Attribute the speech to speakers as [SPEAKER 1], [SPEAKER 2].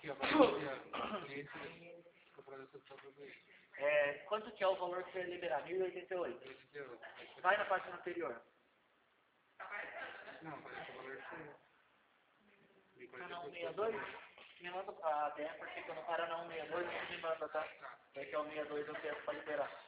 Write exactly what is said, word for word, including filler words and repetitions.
[SPEAKER 1] Aqui, ó, para cliente, comprar essa produto.
[SPEAKER 2] É, quanto que é o valor que você vai liberar? mil e oitenta e oito. Vai na página anterior.
[SPEAKER 1] Não, parece o valor que
[SPEAKER 2] Tá na cento e sessenta e dois? Me manda a D E, porque quando para na cento e sessenta e dois, você me manda, tá? É que é o cento e sessenta e dois eu quero para liberar.